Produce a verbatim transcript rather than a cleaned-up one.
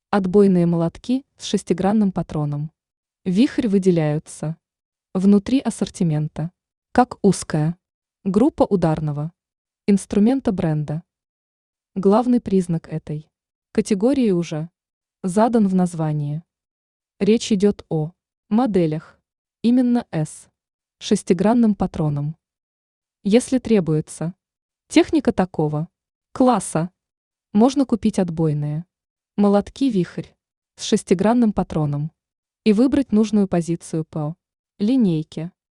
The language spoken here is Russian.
Отбойные молотки с шестигранным патроном. Вихрь выделяются. Внутри ассортимента. Как узкая. Группа ударного инструмента бренда. Главный признак этой категории уже задан в названии. Речь идет о моделях. Именно с шестигранным патроном. Если требуется техника такого класса, можно купить отбойные молотки «Вихрь» с шестигранным патроном и выбрать нужную позицию по линейке.